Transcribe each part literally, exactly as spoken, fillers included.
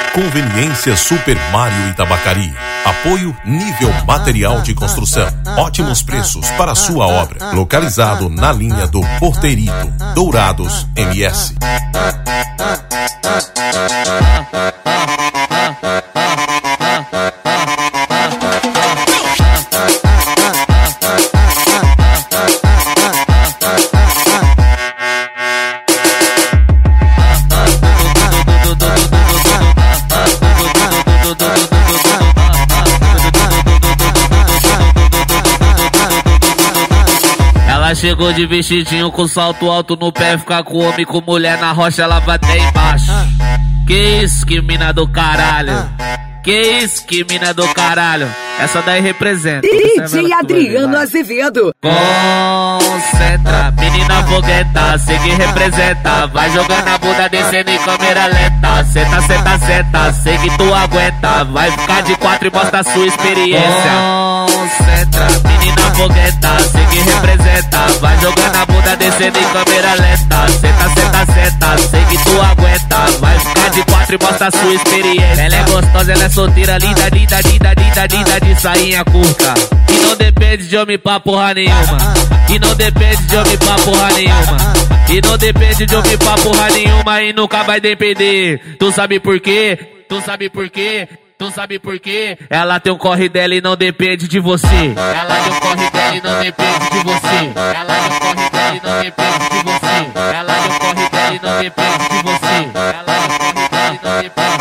Conveniência Super Mário e Tabacaria. Apoio nível material de construção. Ótimos preços para sua obra. Localizado na linha do Porteirito, Dourados M S. Ela chegou de vestidinho com salto alto no pé, ficar com homem, com mulher na rocha, ela vai até embaixo. Que isso, que mina do caralho. Que isso, que mina do caralho. Essa daí representa. D J Adriano Azevedo. Concentra, menina fogueta, sei que representa. Vai jogando a bunda, descendo em câmera lenta. Senta, senta, senta, sei que tu aguenta. Vai ficar de quatro e mostra a sua experiência. Concentra, menina fogueta, sei que representa. Vai jogando a bunda, descendo em câmera lenta. Senta, senta, senta, sei que tu aguenta. Vai ficar de quatro e mostra a sua experiência. Ela é gostosa, ela é solteira, linda, linda, linda, linda, linda, de sainha curta. E não depende de homem pra porra nenhuma. E não depende de homem pra porra nenhuma. E não depende de homem pra porra nenhuma. E nunca vai depender. Tu sabe por quê? Tu sabe por quê? Tu sabe por quê? Ela tem um corre dela e não depende de você. Ela tem um corre dela e não depende de você. Ela tem um corre dela e não depende de você. Ela tem um corre dela e não depende de você. Ela tem um corre dela e não depende de você.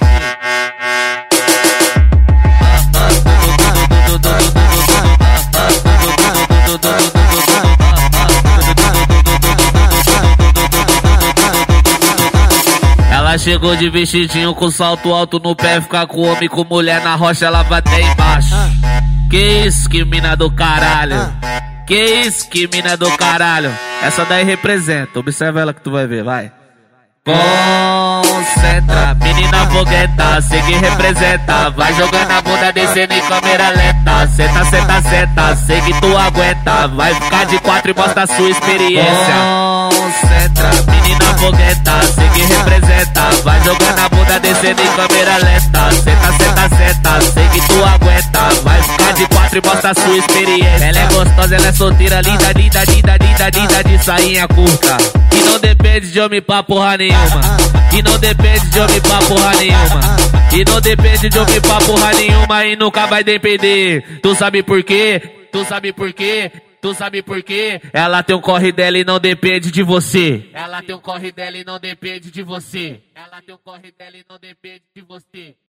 Ela chegou de vestidinho com salto alto no pé, ficar com homem, com mulher na rocha, ela vai até embaixo. Que isso, que mina do caralho. Que isso, que mina do caralho. Essa daí representa, observa ela que tu vai ver, vai. Concentra, menina fogueta, sei que representa. Vai jogando a bunda, descendo em câmera lenta. Senta, senta, senta, sei que tu aguenta. Vai ficar de quatro e mostra a sua experiência. Concentra, menina fogueta, sei que representa. Vai jogando a bunda, descendo em câmera lenta. Senta, senta, senta, sei que tu aguenta. Vai ficar de quatro e mostra a sua experiência. Ela é gostosa, ela é solteira, linda, linda, linda, linda, linda, de sainha curta. E não depende de homem pra porra nenhuma. E não depende de homem pra porra nenhuma. E não depende de homem pra porra nenhuma. E nunca vai depender. Tu sabe por quê? Tu sabe por quê? Tu sabe por quê? Ela tem um corre dela e não depende de você. Ela tem um corre dela e não depende de você. Ela tem um corre dela e não depende de você.